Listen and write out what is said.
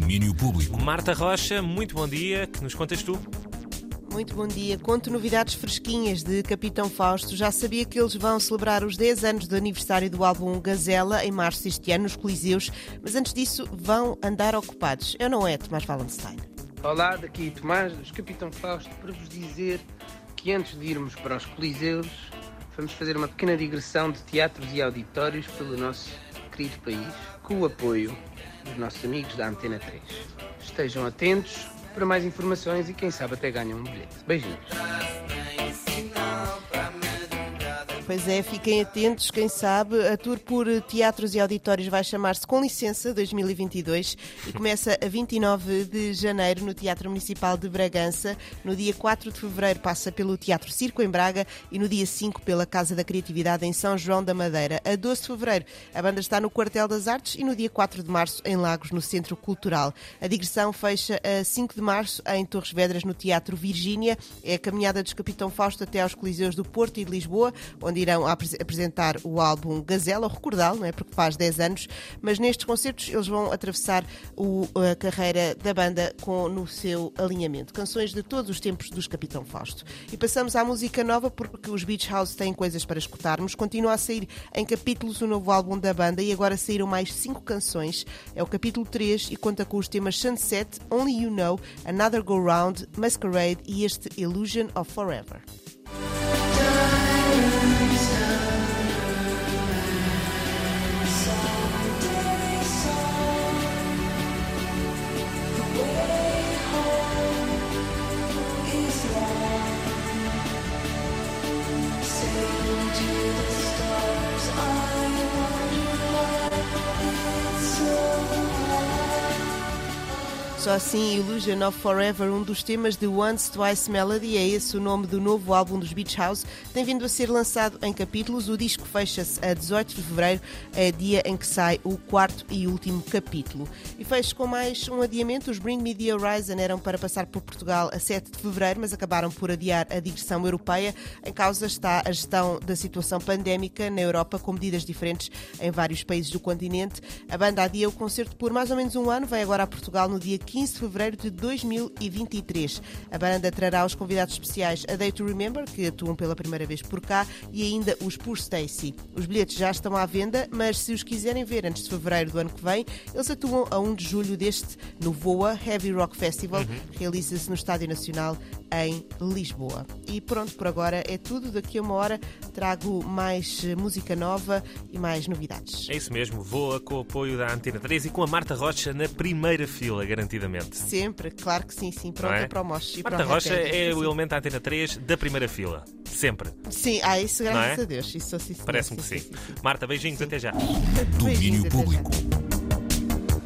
Domínio Público. Marta Rocha, muito bom dia. Que nos contas tu? Muito bom dia. Conto novidades fresquinhas de Capitão Fausto. Já sabia que eles vão celebrar os 10 anos do aniversário do álbum Gazela em março deste ano nos Coliseus, mas antes disso vão andar ocupados. Eu não é, Tomás Wallenstein. Olá, daqui Tomás, dos Capitão Fausto, para vos dizer que antes de irmos para os Coliseus, vamos fazer uma pequena digressão de teatros e auditórios pelo nosso querido país, com o apoio dos nossos amigos da Antena 3. Estejam atentos para mais informações e quem sabe até ganham um bilhete. Beijinhos. Pois é, fiquem atentos, quem sabe, a tour por teatros e auditórios vai chamar-se Com Licença 2022 e começa a 29 de janeiro no Teatro Municipal de Bragança, no dia 4 de fevereiro passa pelo Teatro Circo em Braga e no dia 5 pela Casa da Criatividade em São João da Madeira. A 12 de fevereiro a banda está no Quartel das Artes e no dia 4 de março em Lagos, no Centro Cultural. A digressão fecha a 5 de março em Torres Vedras, no Teatro Virgínia. É a caminhada dos Capitão Fausto até aos Coliseus do Porto e de Lisboa, onde irão apresentar o álbum Gazela, ou recordá-lo, não é? Porque faz 10 anos, mas nestes concertos eles vão atravessar a carreira da banda no seu alinhamento. Canções de todos os tempos dos Capitão Fausto. E passamos à música nova, porque os Beach House têm coisas para escutarmos. Continua a sair em capítulos o novo álbum da banda e agora saíram mais 5 canções. É o capítulo 3 e conta com os temas Sunset, Only You Know, Another Go Round, Masquerade e este Illusion of Forever. Só assim, Illusion of Forever, um dos temas de Once Twice Melody, é esse o nome do novo álbum dos Beach House, tem vindo a ser lançado em capítulos. O disco fecha-se a 18 de fevereiro, é dia em que sai o 4º e último capítulo. E fecho com mais um adiamento. Os Bring Me The Horizon eram para passar por Portugal a 7 de fevereiro, mas acabaram por adiar a digressão europeia. Em causa está a gestão da situação pandémica na Europa, com medidas diferentes em vários países do continente. A banda adia o concerto por mais ou menos um ano, vai agora a Portugal no dia 15 de fevereiro de 2023. A banda trará os convidados especiais A Day to Remember, que atuam pela primeira vez por cá, e ainda os Poor Stacy. Os bilhetes já estão à venda, mas se os quiserem ver antes de fevereiro do ano que vem, eles atuam a 1 de julho deste no VOA Heavy Rock Festival, que realiza-se no Estádio Nacional em Lisboa. E pronto, por agora é tudo. Daqui a uma hora trago mais música nova e mais novidades. É isso mesmo, voa com o apoio da Antena 3 e com a Marta Rocha na primeira fila, garantidamente. Sempre, claro que sim, pronta é? para o moche. Marta Rocha é o elemento da Antena 3 da primeira fila, sempre. Sim, isso graças a Deus. Isso, parece-me que sim. Marta, beijinhos, até já. Domínio Público.